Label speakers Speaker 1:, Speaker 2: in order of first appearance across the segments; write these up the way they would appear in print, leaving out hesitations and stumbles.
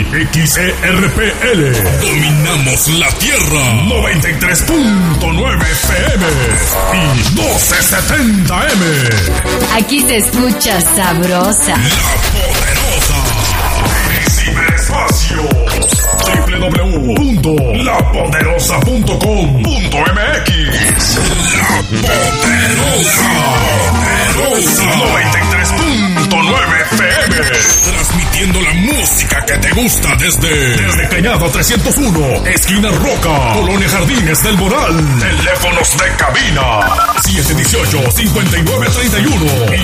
Speaker 1: XERPL. Dominamos la Tierra. 93.9 FM y 1270M.
Speaker 2: Aquí se escucha sabrosa.
Speaker 1: La Poderosa. Ciberespacio. www.lapoderosa.com.mx. La Poderosa. 93.9 FM. Transmitiendo la música que te gusta desde Cañada 301, esquina Roca, Colonia Jardines del Moral. Teléfonos de cabina 718-5931 y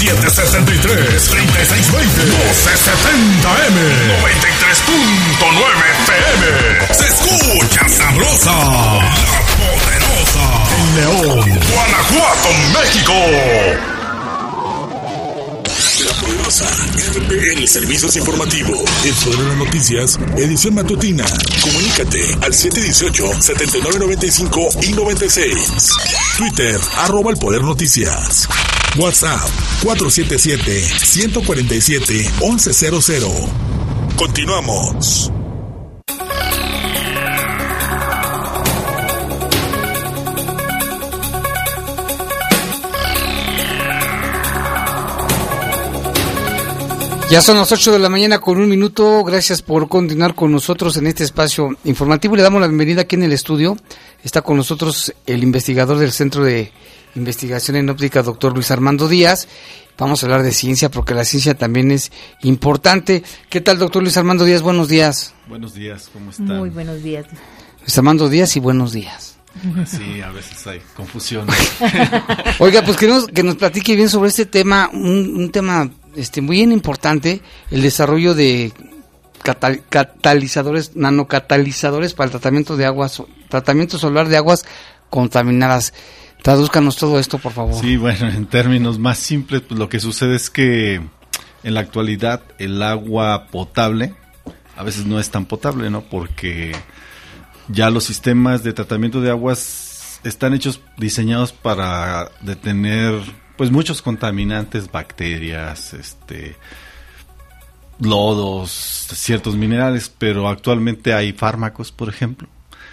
Speaker 1: 763-3620. 1270M. 93.9 FM. Se escucha sabrosa. La Poderosa. En León, Guanajuato, México.
Speaker 3: La Poderosa RPL Servicios Informativos. El Poder de las Noticias, edición matutina. Comunícate al 718-7995 y 96. Twitter, @El Poder Noticias. WhatsApp, 477-147-1100. Continuamos.
Speaker 4: Ya son las 8 de la mañana con 1 minuto. Gracias por continuar con nosotros en este espacio informativo. Le damos la bienvenida aquí en el estudio. Está con nosotros el investigador del Centro de Investigación en Óptica, doctor Luis Armando Díaz. Vamos a hablar de ciencia porque la ciencia también es importante. ¿Qué tal, doctor Luis Armando Díaz? Buenos días.
Speaker 5: Buenos días, ¿cómo están?
Speaker 6: Muy buenos días.
Speaker 4: Luis Armando Díaz y buenos días.
Speaker 5: Sí, a veces hay confusión.
Speaker 4: Oiga, pues queremos que nos platique bien sobre este tema, un tema muy bien importante, el desarrollo de catalizadores, nanocatalizadores para el tratamiento de aguas, tratamiento solar de aguas contaminadas. Tradúzcanos todo esto, por favor.
Speaker 5: Sí, bueno, en términos más simples, pues lo que sucede es que en la actualidad el agua potable a veces no es tan potable, ¿no? Porque ya los sistemas de tratamiento de aguas están diseñados para detener pues muchos contaminantes, bacterias, lodos, ciertos minerales, pero actualmente hay fármacos, por ejemplo,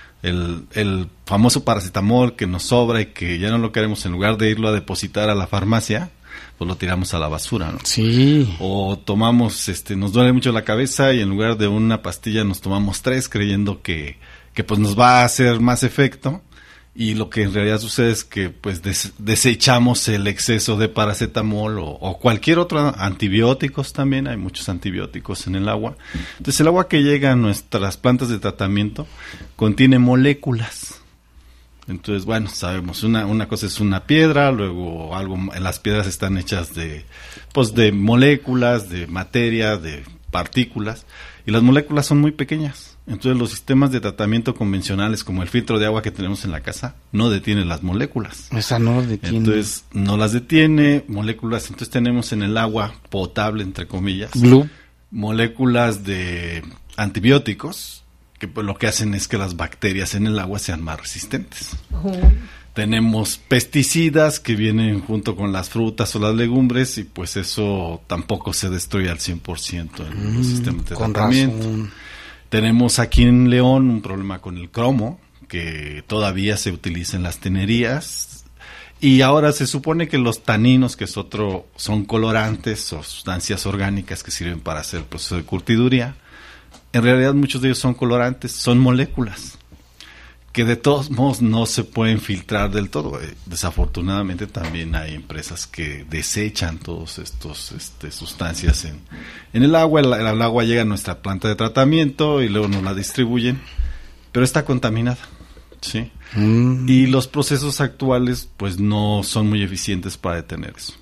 Speaker 5: el famoso paracetamol que nos sobra y que ya no lo queremos, en lugar de irlo a depositar a la farmacia, pues lo tiramos a la basura, ¿no?
Speaker 4: Sí.
Speaker 5: O tomamos, nos duele mucho la cabeza y en lugar de una pastilla nos tomamos 3 creyendo que pues nos va a hacer más efecto. Y lo que en realidad sucede es que pues desechamos el exceso de paracetamol o cualquier otro, antibióticos también, hay muchos antibióticos en el agua. Entonces el agua que llega a nuestras plantas de tratamiento contiene moléculas. Entonces, bueno, sabemos, una cosa es una piedra, luego las piedras están hechas de moléculas, de materia, de partículas, y las moléculas son muy pequeñas. Entonces los sistemas de tratamiento convencionales, como el filtro de agua que tenemos en la casa, no detienen las moléculas.
Speaker 4: Esa no las detiene.
Speaker 5: Entonces no las detiene, moléculas. Entonces tenemos en el agua potable, entre comillas, moléculas de antibióticos, que pues lo que hacen es que las bacterias en el agua sean más resistentes. Tenemos pesticidas que vienen junto con las frutas o las legumbres y pues eso tampoco se destruye al 100% en los sistemas de tratamiento. Razón. Tenemos aquí en León un problema con el cromo, que todavía se utiliza en las tenerías, y ahora se supone que los taninos, que son colorantes o sustancias orgánicas que sirven para hacer el proceso de curtiduría. En realidad muchos de ellos son colorantes, son moléculas, que de todos modos no se pueden filtrar del todo. Desafortunadamente también hay empresas que desechan todos estos sustancias en el agua. El agua llega a nuestra planta de tratamiento y luego nos la distribuyen, pero está contaminada, ¿sí? Y los procesos actuales pues no son muy eficientes para detener eso.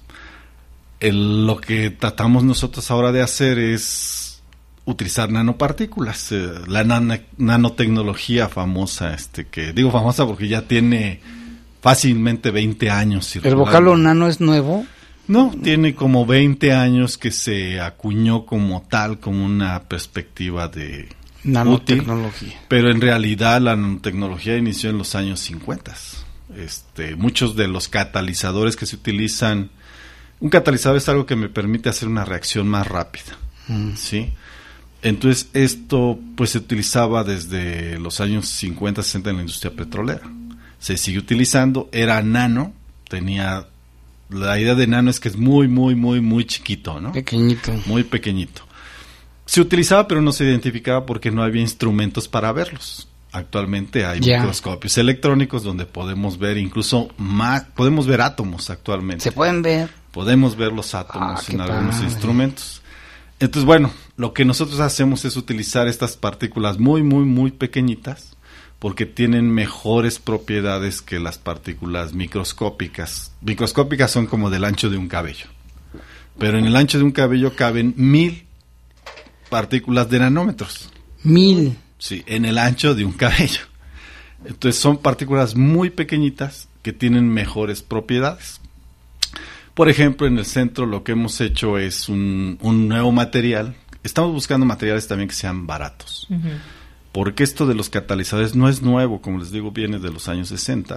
Speaker 5: Lo que tratamos nosotros ahora de hacer es utilizar nanopartículas, la nanotecnología famosa, que digo famosa porque ya tiene fácilmente 20 años.
Speaker 4: ¿El vocablo nano es nuevo?
Speaker 5: No, tiene como 20 años que se acuñó como tal, como una perspectiva de
Speaker 4: nanotecnología.
Speaker 5: Útil, pero en realidad la nanotecnología inició en los años 50. Muchos de los catalizadores que se utilizan, un catalizador es algo que me permite hacer una reacción más rápida, ¿sí? Entonces esto pues se utilizaba desde los años 50, 60 en la industria petrolera. Se sigue utilizando, era nano, tenía... La idea de nano es que es muy, muy, muy, muy chiquito, ¿no?
Speaker 4: Pequeñito.
Speaker 5: Muy pequeñito. Se utilizaba, pero no se identificaba porque no había instrumentos para verlos. Actualmente hay microscopios electrónicos donde podemos ver incluso más, podemos ver átomos actualmente.
Speaker 4: ¿Se pueden ver?
Speaker 5: Podemos ver los átomos en algunos instrumentos. Entonces, bueno, lo que nosotros hacemos es utilizar estas partículas muy, muy, muy pequeñitas porque tienen mejores propiedades que las partículas microscópicas. Microscópicas son como del ancho de un cabello. Pero en el ancho de un cabello caben 1000 partículas de nanómetros.
Speaker 4: 1000.
Speaker 5: Sí, en el ancho de un cabello. Entonces son partículas muy pequeñitas que tienen mejores propiedades. Por ejemplo, en el centro lo que hemos hecho es un nuevo material. Estamos buscando materiales también que sean baratos. Uh-huh. Porque esto de los catalizadores no es nuevo, como les digo, viene de los años 60.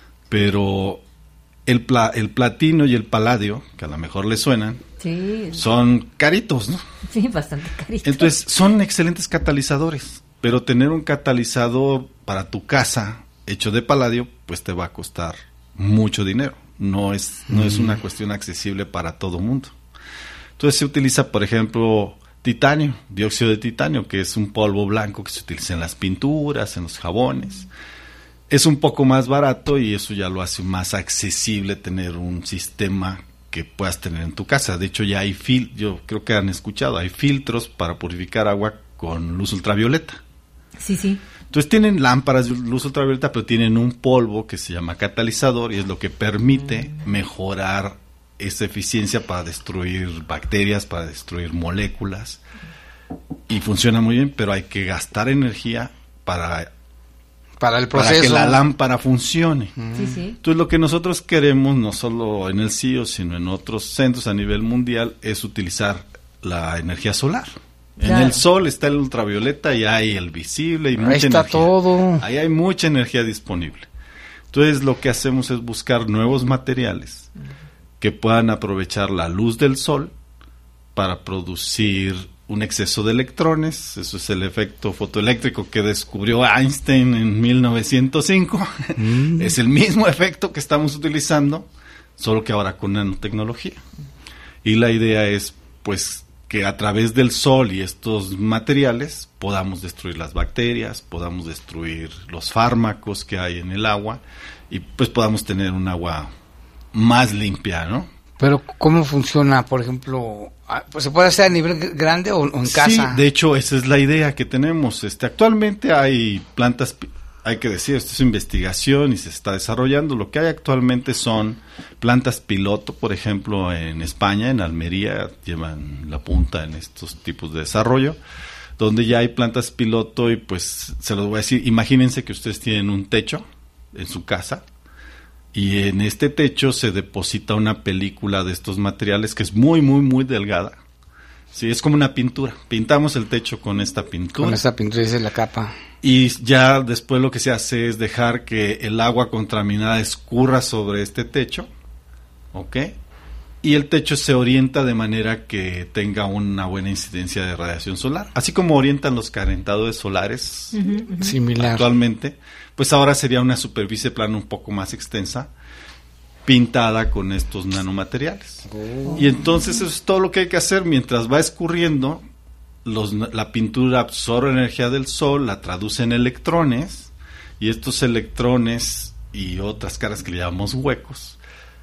Speaker 5: Pero el platino y el paladio, que a lo mejor les suenan,
Speaker 6: sí,
Speaker 5: son caritos, ¿no?
Speaker 6: Sí, bastante caritos.
Speaker 5: Entonces son excelentes catalizadores. Pero tener un catalizador para tu casa hecho de paladio, pues te va a costar mucho dinero. No es una cuestión accesible para todo mundo. Entonces se utiliza, por ejemplo, titanio, dióxido de titanio, que es un polvo blanco que se utiliza en las pinturas, en los jabones. Es un poco más barato y eso ya lo hace más accesible tener un sistema que puedas tener en tu casa. De hecho, ya hay yo creo que han escuchado, hay filtros para purificar agua con luz ultravioleta.
Speaker 6: Sí, sí.
Speaker 5: Entonces tienen lámparas de luz ultravioleta, pero tienen un polvo que se llama catalizador y es lo que permite mejorar esa eficiencia para destruir bacterias, para destruir moléculas. Y funciona muy bien, pero hay que gastar energía para el proceso, para que la lámpara funcione.
Speaker 6: Sí, sí.
Speaker 5: Entonces lo que nosotros queremos, no solo en el CIO, sino en otros centros a nivel mundial, es utilizar la energía solar. Claro. En el sol está el ultravioleta y hay el visible y mucha energía. Ahí está todo. Ahí hay mucha energía disponible. Entonces lo que hacemos es buscar nuevos materiales que puedan aprovechar la luz del sol para producir un exceso de electrones. Eso es el efecto fotoeléctrico que descubrió Einstein en 1905. Es el mismo efecto que estamos utilizando, solo que ahora con nanotecnología. Y la idea es, pues, que a través del sol y estos materiales podamos destruir las bacterias, podamos destruir los fármacos que hay en el agua y pues podamos tener un agua más limpia, ¿no?
Speaker 4: Pero ¿cómo funciona, por ejemplo? Pues ¿se puede hacer a nivel grande o en casa?
Speaker 5: Sí, de hecho esa es la idea que tenemos. Actualmente hay plantas, hay que decir, esto es investigación y se está desarrollando. Lo que hay actualmente son plantas piloto, por ejemplo, en España, en Almería, llevan la punta en estos tipos de desarrollo, donde ya hay plantas piloto y pues se los voy a decir, imagínense que ustedes tienen un techo en su casa y en este techo se deposita una película de estos materiales que es muy, muy, muy delgada. Sí, es como una pintura. Pintamos el techo con esta pintura.
Speaker 4: Con esta pintura, esa es la capa.
Speaker 5: Y ya después lo que se hace es dejar que el agua contaminada escurra sobre este techo, ¿ok? Y el techo se orienta de manera que tenga una buena incidencia de radiación solar. Así como orientan los calentadores solares
Speaker 4: similar
Speaker 5: actualmente, pues ahora sería una superficie plana un poco más extensa, pintada con estos nanomateriales. Y entonces eso es todo lo que hay que hacer. Mientras va escurriendo, la pintura absorbe energía del sol, la traduce en electrones, y estos electrones y otras cargas que le llamamos huecos,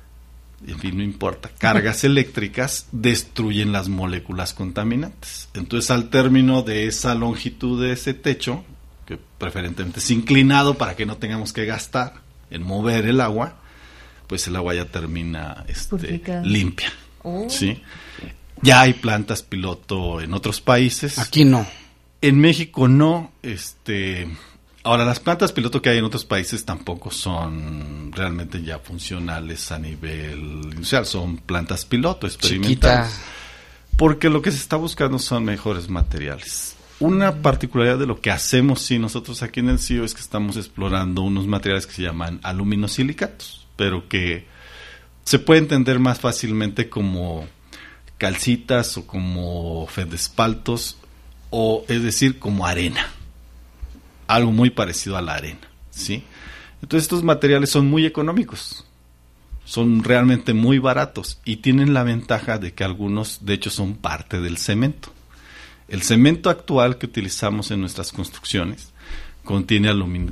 Speaker 5: en fin, no importa, cargas eléctricas destruyen las moléculas contaminantes. Entonces, al término de esa longitud de ese techo, que preferentemente es inclinado para que no tengamos que gastar en mover el agua, pues el agua ya termina limpia. ¿Sí? Ya hay plantas piloto en otros países.
Speaker 4: Aquí no.
Speaker 5: En México no. Ahora, las plantas piloto que hay en otros países tampoco son realmente ya funcionales a nivel industrial. Son plantas piloto experimentales. Chiquita. Porque lo que se está buscando son mejores materiales. Una particularidad de lo que hacemos nosotros aquí en el CIO es que estamos explorando unos materiales que se llaman aluminosilicatos, pero que se puede entender más fácilmente como calcitas o como feldespaltos o es decir, como arena. Algo muy parecido a la arena, ¿sí? Entonces estos materiales son muy económicos, son realmente muy baratos y tienen la ventaja de que algunos, de hecho, son parte del cemento. El cemento actual que utilizamos en nuestras construcciones contiene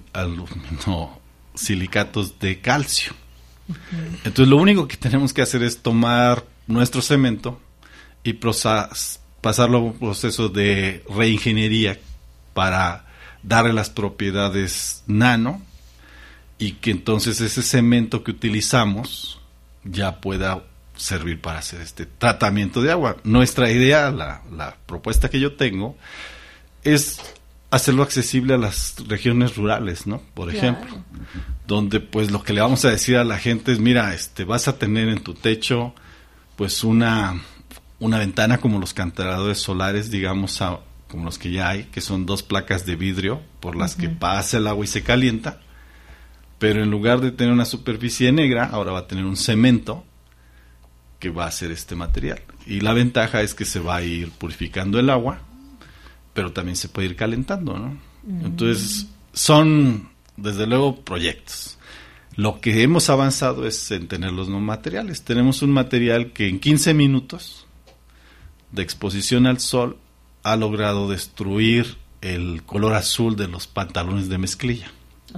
Speaker 5: aluminosilicatos de calcio. Entonces lo único que tenemos que hacer es tomar nuestro cemento y pasarlo a un proceso de reingeniería para darle las propiedades nano y que entonces ese cemento que utilizamos ya pueda servir para hacer este tratamiento de agua. Nuestra idea, la propuesta que yo tengo, es hacerlo accesible a las regiones rurales, ¿no? Por ejemplo, donde pues lo que le vamos a decir a la gente es, mira, vas a tener en tu techo pues una ventana como los cantaladores solares, digamos, como los que ya hay, que son 2 placas de vidrio por las que pasa el agua y se calienta, pero en lugar de tener una superficie negra, ahora va a tener un cemento que va a ser este material. Y la ventaja es que se va a ir purificando el agua, pero también se puede ir calentando, ¿no? Entonces, son, desde luego, proyectos. Lo que hemos avanzado es en tener los nuevos materiales. Tenemos un material que en 15 minutos de exposición al sol ha logrado destruir el color azul de los pantalones de mezclilla.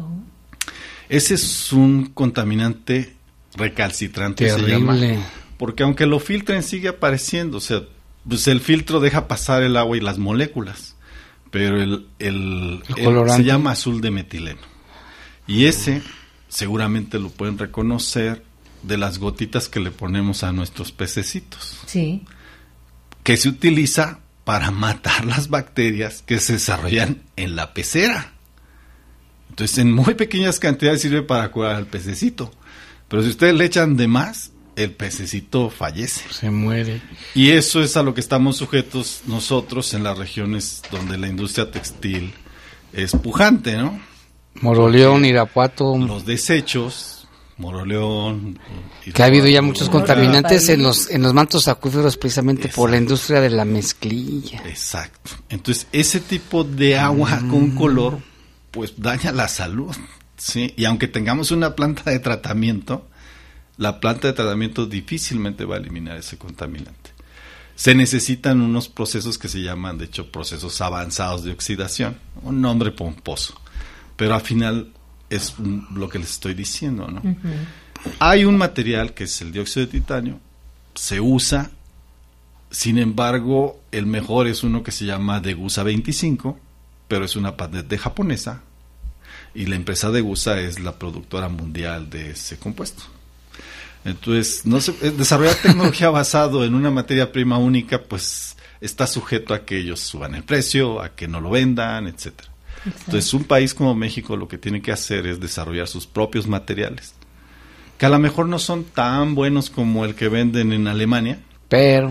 Speaker 5: Ese es un contaminante recalcitrante, se llama, porque aunque lo filtren sigue apareciendo, o sea, pues el filtro deja pasar el agua y las moléculas, pero el se llama azul de metileno. Y ese seguramente lo pueden reconocer de las gotitas que le ponemos a nuestros pececitos.
Speaker 6: Sí.
Speaker 5: Que se utiliza para matar las bacterias que se desarrollan en la pecera. Entonces, en muy pequeñas cantidades sirve para curar al pececito. Pero si ustedes le echan de más, el pececito fallece.
Speaker 4: Se muere.
Speaker 5: Y eso es a lo que estamos sujetos nosotros en las regiones donde la industria textil es pujante, ¿no?
Speaker 4: Moroleón, Irapuato.
Speaker 5: Los desechos, Moroleón. Irapuato,
Speaker 4: que ha habido ya muchos contaminantes en los mantos acuíferos precisamente por la industria de la mezclilla.
Speaker 5: Exacto. Entonces, ese tipo de agua con color, pues daña la salud, ¿sí? Y aunque tengamos una planta de tratamiento, la planta de tratamiento difícilmente va a eliminar ese contaminante. Se necesitan unos procesos que se llaman, de hecho, procesos avanzados de oxidación, un nombre pomposo, pero al final es lo que les estoy diciendo, ¿no? Hay un material que es el dióxido de titanio, se usa, sin embargo, el mejor es uno que se llama Degussa 25, pero es una patente japonesa, y la empresa Degussa es la productora mundial de ese compuesto. Entonces, desarrollar tecnología basado en una materia prima única, pues está sujeto a que ellos suban el precio, a que no lo vendan, etcétera. Entonces, un país como México lo que tiene que hacer es desarrollar sus propios materiales, que a lo mejor no son tan buenos como el que venden en Alemania, pero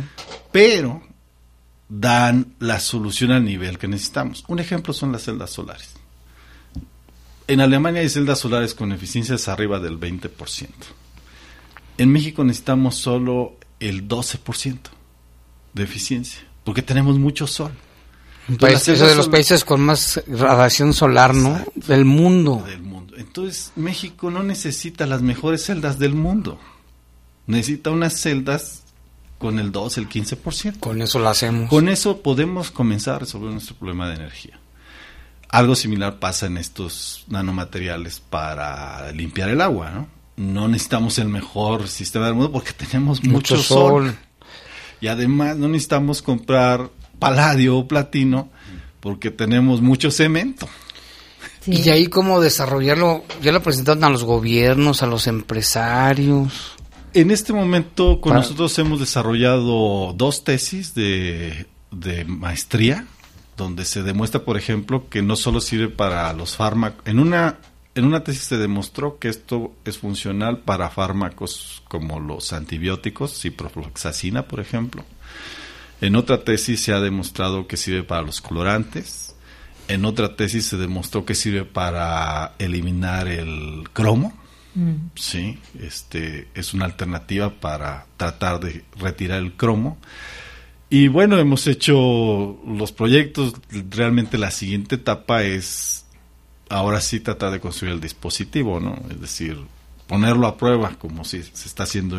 Speaker 5: dan la solución al nivel que necesitamos. Un ejemplo son las celdas solares. En Alemania hay celdas solares con eficiencias arriba del 20%. En México necesitamos solo el 12% de eficiencia, porque tenemos mucho sol.
Speaker 4: Entonces, es de los países con más radiación solar, ¿no?
Speaker 5: Exacto.
Speaker 4: Del mundo.
Speaker 5: Entonces, México no necesita las mejores celdas del mundo. Necesita unas celdas con el 2, el 15%.
Speaker 4: Con eso lo hacemos.
Speaker 5: Con eso podemos comenzar a resolver nuestro problema de energía. Algo similar pasa en estos nanomateriales para limpiar el agua, ¿no? No necesitamos el mejor sistema del mundo porque tenemos mucho sol. Y además no necesitamos comprar paladio o platino porque tenemos mucho cemento.
Speaker 6: Sí.
Speaker 4: Y ahí cómo desarrollarlo, ya lo presentaron a los gobiernos, a los empresarios.
Speaker 5: En este momento nosotros hemos desarrollado 2 tesis de maestría, donde se demuestra, por ejemplo, que no solo sirve para los fármacos. En una tesis se demostró que esto es funcional para fármacos como los antibióticos, ciprofloxacina, por ejemplo. En otra tesis se ha demostrado que sirve para los colorantes. En otra tesis se demostró que sirve para eliminar el cromo. Sí, es una alternativa para tratar de retirar el cromo. Y bueno, hemos hecho los proyectos. Realmente la siguiente etapa es ahora sí tratar de construir el dispositivo, ¿no? Es decir, ponerlo a prueba como si se está haciendo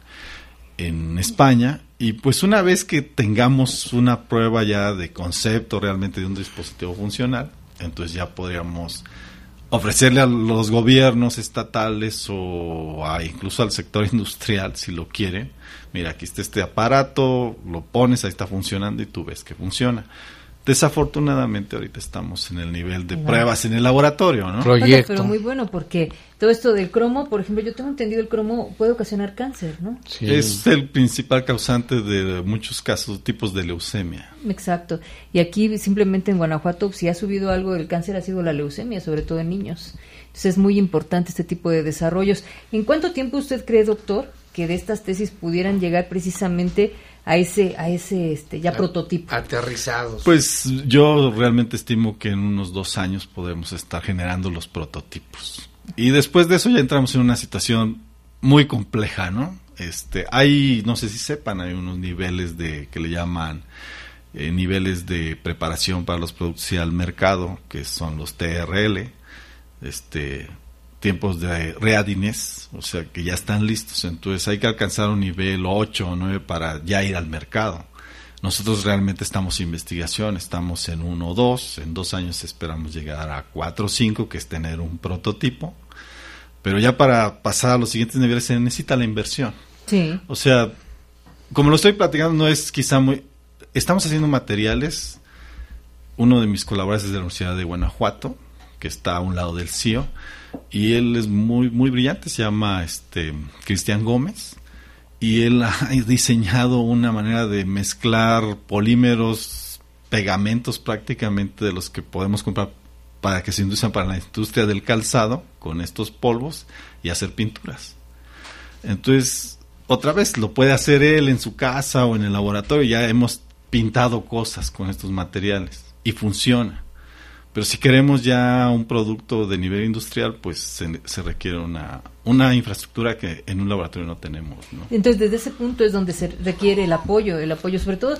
Speaker 5: en España. Y pues una vez que tengamos una prueba ya de concepto realmente de un dispositivo funcional, entonces ya podríamos ofrecerle a los gobiernos estatales o incluso al sector industrial, si lo quieren, mira, aquí está este aparato, lo pones, ahí está funcionando y tú ves que funciona. Desafortunadamente ahorita estamos en el nivel de pruebas en el laboratorio, ¿no?
Speaker 6: Proyecto. Pero muy bueno, porque todo esto del cromo, por ejemplo, yo tengo entendido el cromo puede ocasionar cáncer, ¿no?
Speaker 5: Sí. Es el principal causante de muchos casos, tipos de leucemia.
Speaker 6: Exacto. Y aquí simplemente en Guanajuato, si ha subido algo del cáncer, ha sido la leucemia, sobre todo en niños. Entonces es muy importante este tipo de desarrollos. ¿En cuánto tiempo usted cree, doctor, que de estas tesis pudieran llegar precisamente a ese ya prototipo?
Speaker 4: Aterrizados.
Speaker 5: Pues yo realmente estimo que en unos 2 años podemos estar generando los prototipos. Y después de eso ya entramos en una situación muy compleja, ¿no? Hay, no sé si sepan, hay unos niveles que le llaman niveles de preparación para los productos y al mercado, que son los TRL, tiempos de readiness, o sea que ya están listos, entonces hay que alcanzar un nivel 8 o 9 para ya ir al mercado. Nosotros realmente estamos en investigación, estamos en 1 o 2, en 2 años esperamos llegar a 4 o 5, que es tener un prototipo, pero ya para pasar a los siguientes niveles se necesita la inversión.
Speaker 6: Sí.
Speaker 5: O sea, como lo estoy platicando, no es quizá muy... Estamos haciendo materiales, uno de mis colaboradores es de la Universidad de Guanajuato, que está a un lado del CIO, y él es muy muy brillante, se llama Cristian Gómez, y él ha diseñado una manera de mezclar polímeros, pegamentos prácticamente de los que podemos comprar para que se usen para la industria del calzado, con estos polvos, y hacer pinturas. Entonces, otra vez, lo puede hacer él en su casa o en el laboratorio, ya hemos pintado cosas con estos materiales, y funciona. Pero si queremos ya un producto de nivel industrial, pues se requiere una infraestructura que en un laboratorio no tenemos, ¿no?
Speaker 6: Entonces, desde ese punto es donde se requiere el apoyo sobre todo.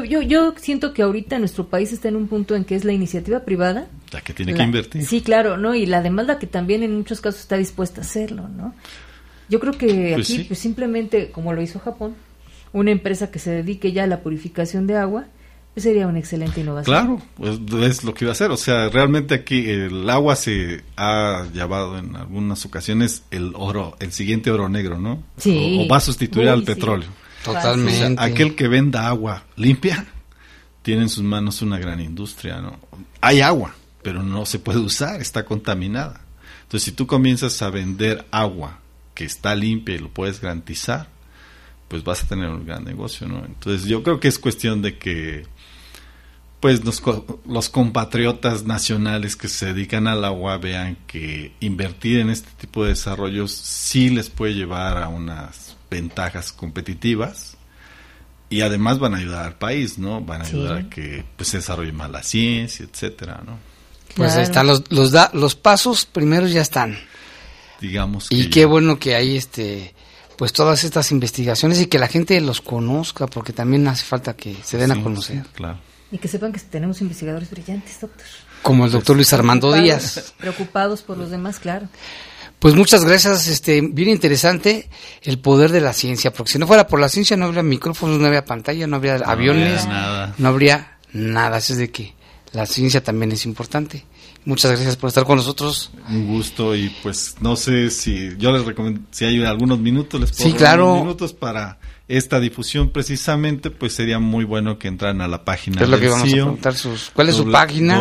Speaker 6: Yo siento que ahorita nuestro país está en un punto en que es la iniciativa privada
Speaker 5: la que tiene que invertir.
Speaker 6: Sí, claro, ¿no? Y la demanda que también en muchos casos está dispuesta a hacerlo, ¿no? Yo creo que
Speaker 5: pues
Speaker 6: aquí
Speaker 5: sí.
Speaker 6: pues simplemente, como lo hizo Japón, una empresa que se dedique ya a la purificación de agua, sería una excelente innovación.
Speaker 5: Claro, pues es lo que iba a hacer. O sea, realmente aquí el agua se ha llamado en algunas ocasiones el siguiente oro negro, ¿no?
Speaker 6: Sí.
Speaker 5: O va a sustituir al petróleo.
Speaker 4: Totalmente.
Speaker 5: O sea, aquel que venda agua limpia tiene en sus manos una gran industria, ¿no? Hay agua, pero no se puede usar, está contaminada. Entonces, si tú comienzas a vender agua que está limpia y lo puedes garantizar, pues vas a tener un gran negocio, ¿no? Entonces, yo creo que es cuestión de que pues los compatriotas nacionales que se dedican al agua vean que invertir en este tipo de desarrollos sí les puede llevar a unas ventajas competitivas y además van a ayudar al país, ¿no? Van a ayudar a que pues, se desarrolle más la ciencia, etcétera, ¿no?
Speaker 4: Pues
Speaker 6: Claro.
Speaker 4: ahí están los pasos primeros ya están.
Speaker 5: Digamos que
Speaker 4: Y qué bueno que hay pues todas estas investigaciones y que la gente los conozca, porque también hace falta que se den a conocer.
Speaker 5: Sí, claro.
Speaker 6: Y que sepan que tenemos investigadores brillantes, doctor.
Speaker 4: Como el doctor Luis Armando Díaz.
Speaker 6: Preocupados por los demás, claro.
Speaker 4: Pues muchas gracias, bien interesante el poder de la ciencia, porque si no fuera por la ciencia no habría micrófonos, no habría pantalla, no habría aviones, no habría nada. Así es de que la ciencia también es importante. Muchas gracias por estar con nosotros.
Speaker 5: Un gusto y pues no sé si yo les recomiendo, si hay algunos minutos, les puedo
Speaker 4: Sí, claro.
Speaker 5: unos minutos para esta difusión precisamente, pues sería muy bueno que entraran a la página
Speaker 4: Es lo que
Speaker 5: del
Speaker 4: vamos a
Speaker 5: CIO.
Speaker 4: preguntar. ¿Cuál es su página?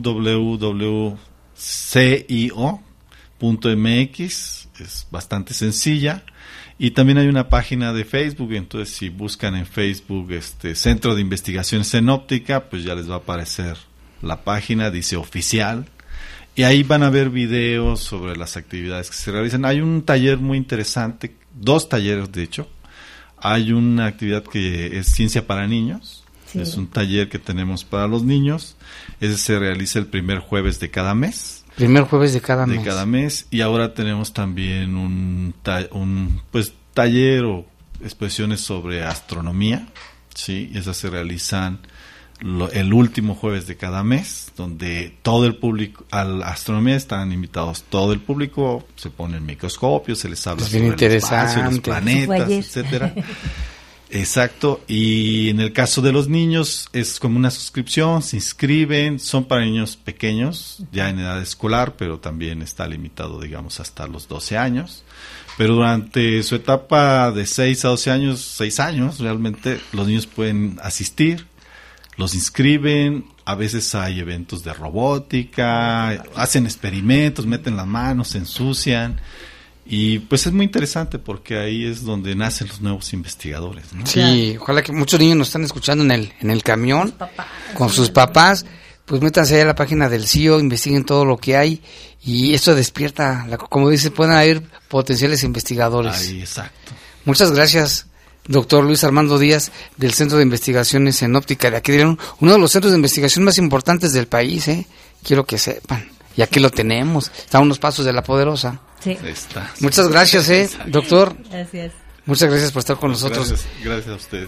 Speaker 5: www.cio.mx, es bastante sencilla. Y también hay una página de Facebook, entonces si buscan en Facebook Centro de Investigaciones en Óptica, pues ya les va a aparecer la página, dice oficial. Y ahí van a ver videos sobre las actividades que se realizan. Hay un taller muy interesante, 2 talleres de hecho. Hay una actividad que es Ciencia para Niños. Sí. Es un taller que tenemos para los niños. Ese se realiza el primer jueves de cada mes.
Speaker 4: Primer jueves de cada mes.
Speaker 5: De cada mes. Y ahora tenemos también un taller o expresiones sobre astronomía. Sí, y esas se realizan el último jueves de cada mes, donde todo el público, a la astronomía están invitados todo el público, se pone el microscopio, se les habla sobre el espacio, los planetas, etcétera. Exacto, y en el caso de los niños es como una suscripción, se inscriben, son para niños pequeños, ya en edad escolar, pero también está limitado, digamos, hasta los 12 años. Pero durante su etapa de 6 a 12 años, 6 años realmente, los niños pueden asistir, los inscriben, a veces hay eventos de robótica, hacen experimentos, meten las manos, se ensucian. Y pues es muy interesante porque ahí es donde nacen los nuevos investigadores, ¿no?
Speaker 4: Sí, ojalá que muchos niños nos están escuchando en el camión, con sus papás, pues métanse a la página del CIO, investiguen todo lo que hay y esto despierta, como dice, pueden haber potenciales investigadores.
Speaker 5: Ahí, exacto.
Speaker 4: Muchas gracias, doctor Luis Armando Díaz, del Centro de Investigaciones en Óptica de aquí de León, uno de los centros de investigación más importantes del país, quiero que sepan. Y aquí lo tenemos, está a unos pasos de La Poderosa.
Speaker 6: Sí.
Speaker 5: Está.
Speaker 4: Muchas gracias, doctor.
Speaker 6: Gracias.
Speaker 4: Muchas gracias por estar con nosotros.
Speaker 5: Gracias a ustedes.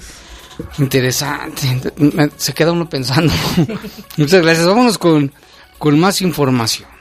Speaker 4: Interesante, se queda uno pensando. Muchas gracias. Vámonos con más información.